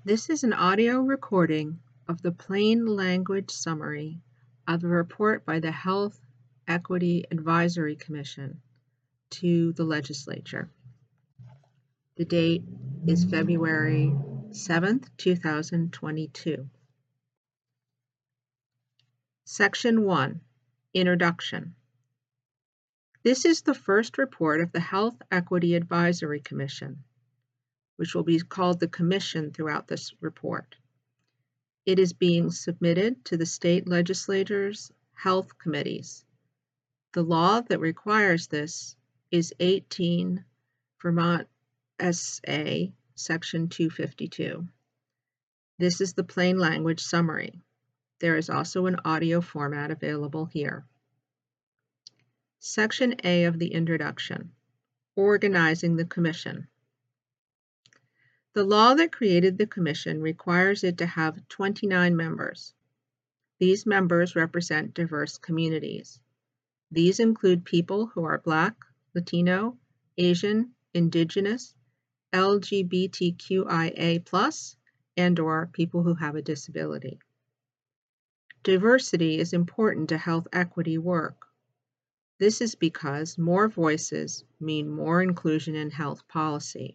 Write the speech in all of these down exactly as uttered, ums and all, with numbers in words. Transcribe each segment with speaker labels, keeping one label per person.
Speaker 1: This is an audio recording of the plain language summary of a report by the Health Equity Advisory Commission to the legislature. The date is February seventh, two thousand twenty-two. Section one, Introduction. This is the first report of the Health Equity Advisory Commission, which will be called the Commission throughout this report. It is being submitted to the state legislatures' health committees. The law that requires this is eighteen Vermont S A Section two fifty-two. This is the plain language summary. There is also an audio format available here. Section A of the introduction, Organizing the Commission. The law that created the Commission requires it to have twenty-nine members. These members represent diverse communities. These include people who are Black, Latino, Asian, Indigenous, L G B T Q I A plus, and or people who have a disability. Diversity is important to health equity work. This is because more voices mean more inclusion in health policy.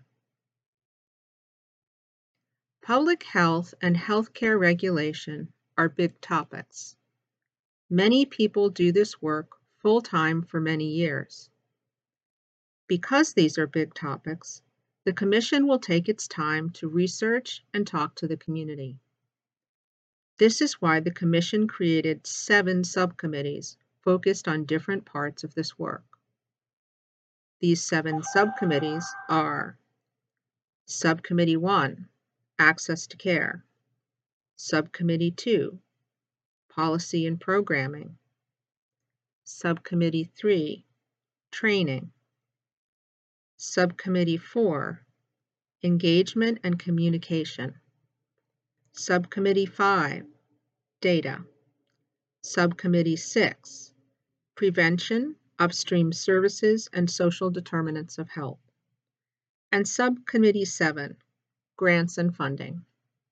Speaker 1: Public health and healthcare regulation are big topics. Many people do this work full-time for many years. Because these are big topics, the Commission will take its time to research and talk to the community. This is why the Commission created seven subcommittees focused on different parts of this work. These seven subcommittees are Subcommittee one, Access to Care; Subcommittee two, Policy and Programming; Subcommittee three, Training; Subcommittee four, Engagement and Communication; Subcommittee five, Data; Subcommittee six, Prevention, Upstream Services, and Social Determinants of Health; and Subcommittee seven, Grants and Funding.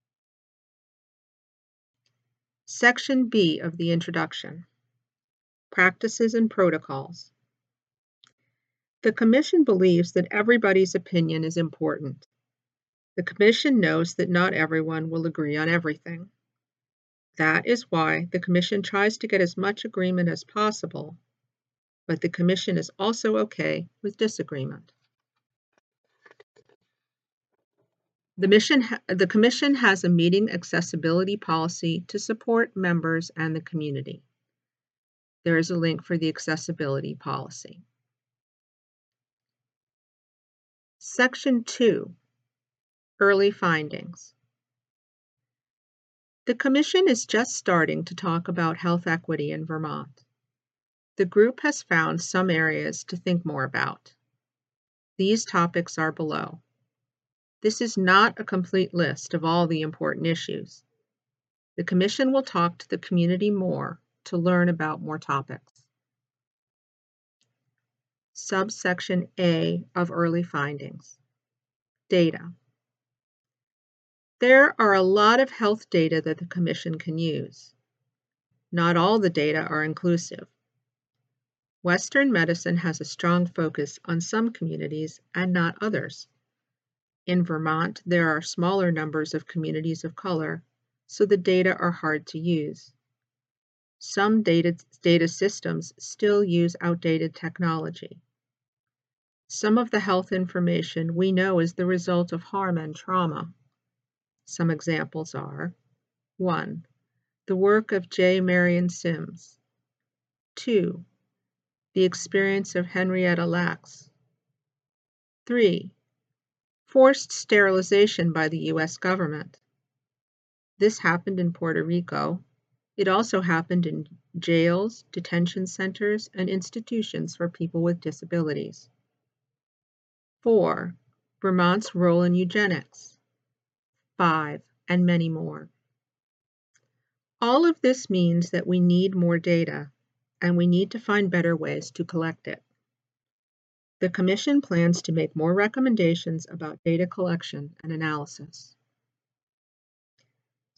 Speaker 1: Section B of the introduction, Practices and Protocols. The Commission believes that everybody's opinion is important. The Commission knows that not everyone will agree on everything. That is why the Commission tries to get as much agreement as possible, but the Commission is also okay with disagreement. The, mission ha- the Commission has a meeting accessibility policy to support members and the community. There is a link for the accessibility policy. Section two, Early Findings. The Commission is just starting to talk about health equity in Vermont. The group has found some areas to think more about. These topics are below. This is not a complete list of all the important issues. The Commission will talk to the community more to learn about more topics. Subsection A of Early Findings, Data. There are a lot of health data that the Commission can use. Not all the data are inclusive. Western medicine has a strong focus on some communities and not others. In Vermont, there are smaller numbers of communities of color, so the data are hard to use. Some data, data systems still use outdated technology. Some of the health information we know is the result of harm and trauma. Some examples are: one, the work of J. Marion Sims; two, the experience of Henrietta Lacks; three, forced sterilization by the U S government. This happened in Puerto Rico. It also happened in jails, detention centers, and institutions for people with disabilities. Four, Vermont's role in eugenics. Five, and many more. All of this means that we need more data, and we need to find better ways to collect it. The Commission plans to make more recommendations about data collection and analysis.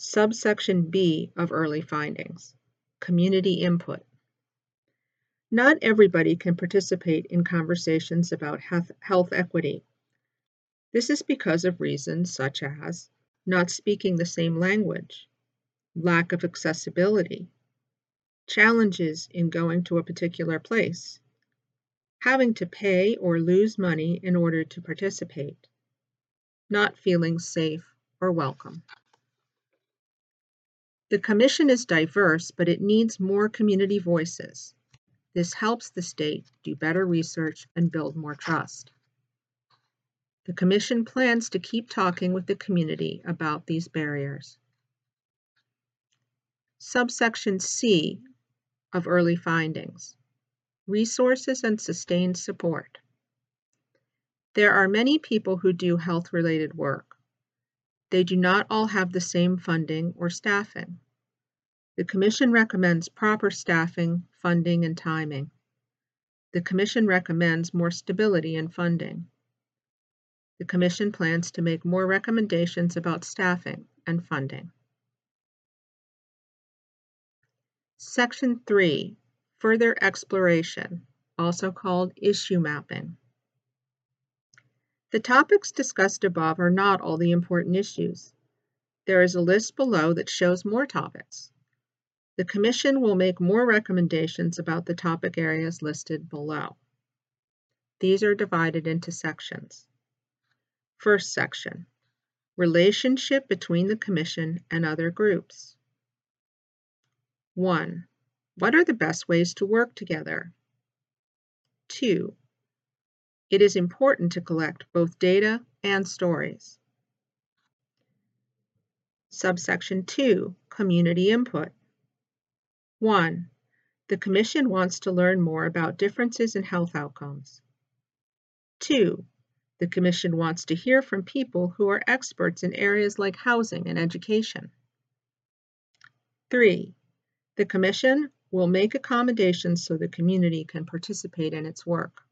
Speaker 1: Subsection B of early findings, community input. Not everybody can participate in conversations about health equity. This is because of reasons such as not speaking the same language, lack of accessibility, challenges in going to a particular place, having to pay or lose money in order to participate, not feeling safe or welcome. The Commission is diverse, but it needs more community voices. This helps the state do better research and build more trust. The Commission plans to keep talking with the community about these barriers. Subsection C of early findings, resources and sustained support. There are many people who do health-related work. They do not all have the same funding or staffing. The Commission recommends proper staffing, funding, and timing. The Commission recommends more stability in funding. The Commission plans to make more recommendations about staffing and funding. Section three, further exploration, also called issue mapping. The topics discussed above are not all the important issues. There is a list below that shows more topics. The Commission will make more recommendations about the topic areas listed below. These are divided into sections. First section, relationship between the Commission and other groups. one. What are the best ways to work together? two. It is important to collect both data and stories. Subsection two, community input. one. The Commission wants to learn more about differences in health outcomes. two. The Commission wants to hear from people who are experts in areas like housing and education. three. The Commission will make accommodations so the community can participate in its work.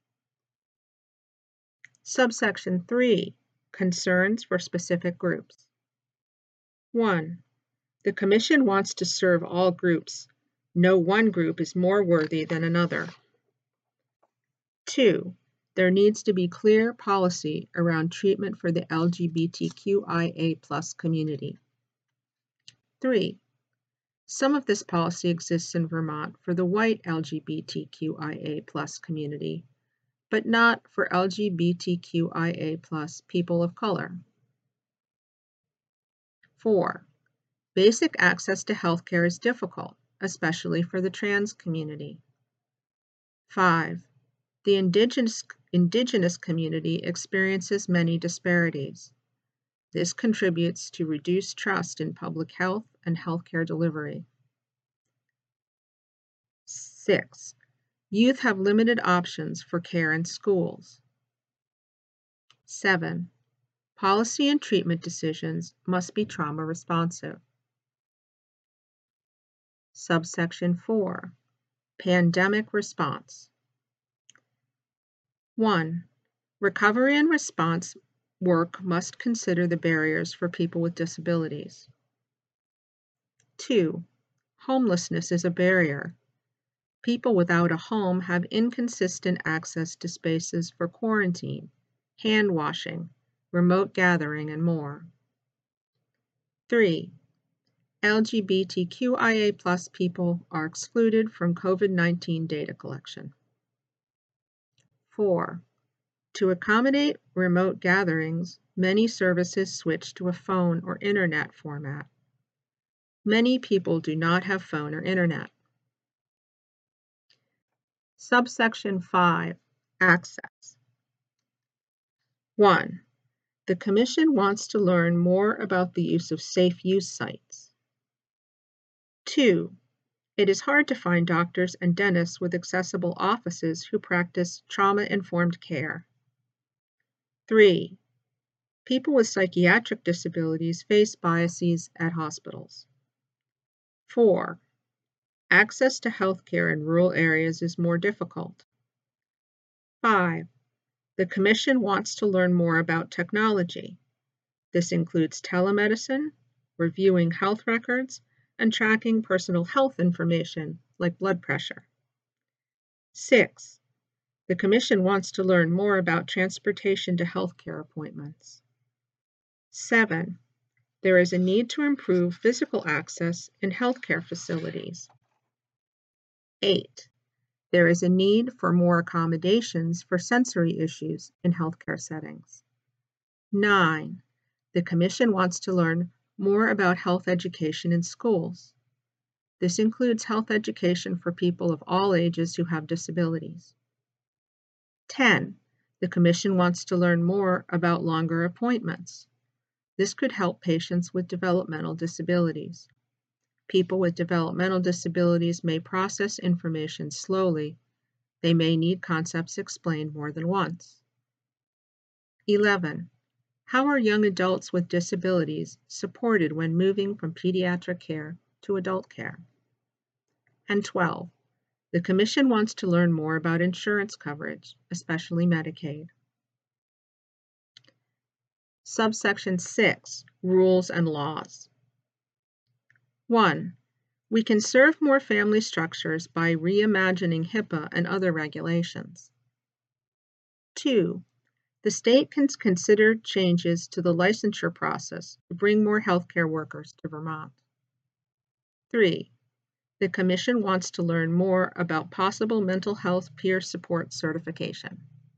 Speaker 1: Subsection three, concerns for specific groups. one. The Commission wants to serve all groups. No one group is more worthy than another. two. There needs to be clear policy around treatment for the L G B T Q I A plus community. three. Some of this policy exists in Vermont for the white L G B T Q I A plus community, but not for L G B T Q I A plus people of color. four. Basic access to healthcare is difficult, especially for the trans community. five. The indigenous, indigenous community experiences many disparities. This contributes to reduced trust in public health and healthcare delivery. six. Youth have limited options for care in schools. seven. Policy and treatment decisions must be trauma responsive. Subsection four, pandemic response. one. Recovery and response work must consider the barriers for people with disabilities. two. Homelessness is a barrier. People without a home have inconsistent access to spaces for quarantine, hand washing, remote gathering, and more. three. L G B T Q I A plus people are excluded from COVID nineteen data collection. four. To accommodate remote gatherings, many services switch to a phone or internet format. Many people do not have phone or internet. Subsection five, access. one. The Commission wants to learn more about the use of safe use sites. two. It is hard to find doctors and dentists with accessible offices who practice trauma-informed care. three. People with psychiatric disabilities face biases at hospitals. four. Access to health care in rural areas is more difficult. five. The Commission wants to learn more about technology. This includes telemedicine, reviewing health records, and tracking personal health information like blood pressure. Six, the Commission wants to learn more about transportation to healthcare appointments. Seven, there is a need to improve physical access in healthcare facilities. Eight, there is a need for more accommodations for sensory issues in healthcare settings. Nine, the Commission wants to learn more about health education in schools. This includes health education for people of all ages who have disabilities. Ten, the Commission wants to learn more about longer appointments. This could help patients with developmental disabilities. People with developmental disabilities may process information slowly. They may need concepts explained more than once. Eleven, how are young adults with disabilities supported when moving from pediatric care to adult care? And twelve, the Commission wants to learn more about insurance coverage, especially Medicaid. Subsection six, rules and laws. One, we can serve more family structures by reimagining HIPAA and other regulations. Two, the state can consider changes to the licensure process to bring more healthcare workers to Vermont. Three, the Commission wants to learn more about possible mental health peer support certification.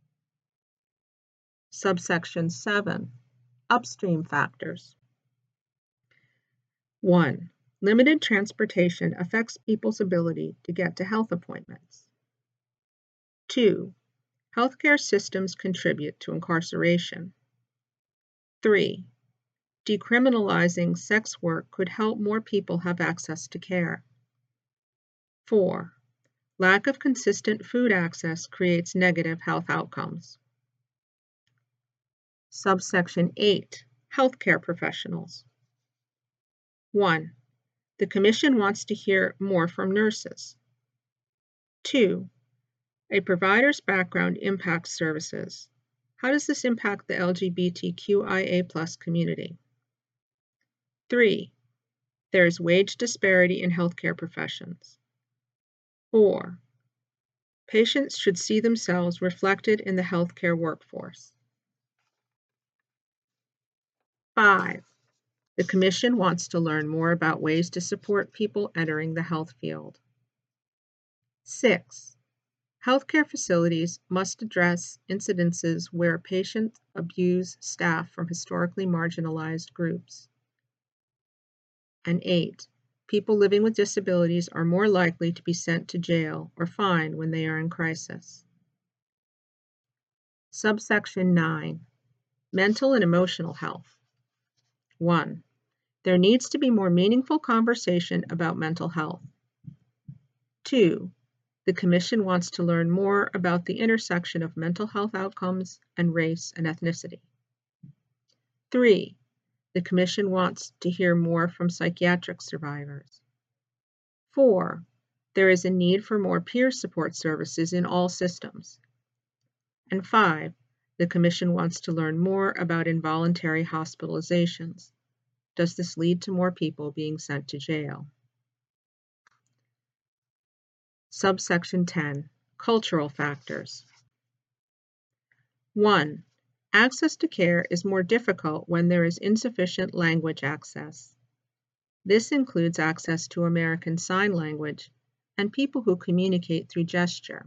Speaker 1: Subsection seven, upstream factors. One, limited transportation affects people's ability to get to health appointments. Two, healthcare systems contribute to incarceration. Three, decriminalizing sex work could help more people have access to care. Four, lack of consistent food access creates negative health outcomes. Subsection eight, healthcare professionals. One, the Commission wants to hear more from nurses. Two, a provider's background impacts services. How does this impact the L G B T Q I A plus community? Three, there is wage disparity in healthcare professions. Four, patients should see themselves reflected in the healthcare workforce. Five, the Commission wants to learn more about ways to support people entering the health field. Six, healthcare facilities must address incidences where patients abuse staff from historically marginalized groups. And eight, people living with disabilities are more likely to be sent to jail or fined when they are in crisis. Subsection nine, mental and emotional health. One, there needs to be more meaningful conversation about mental health. Two, the Commission wants to learn more about the intersection of mental health outcomes and race and ethnicity. Three, the Commission wants to hear more from psychiatric survivors. Four, there is a need for more peer support services in all systems. And five, the Commission wants to learn more about involuntary hospitalizations. Does this lead to more people being sent to jail? Subsection ten, cultural factors. One, access to care is more difficult when there is insufficient language access. This includes access to American Sign Language and people who communicate through gesture.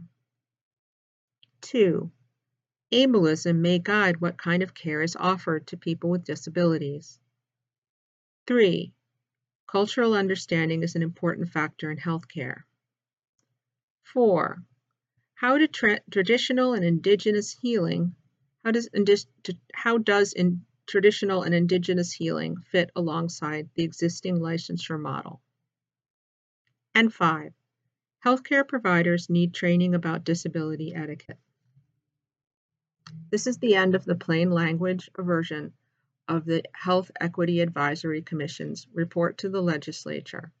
Speaker 1: Two, ableism may guide what kind of care is offered to people with disabilities. Three, cultural understanding is an important factor in healthcare. Four, how do tra traditional and indigenous healing, how does, how does in traditional and indigenous healing fit alongside the existing licensure model? And five, healthcare providers need training about disability etiquette. This is the end of the plain language version of the Health Equity Advisory Commission's report to the legislature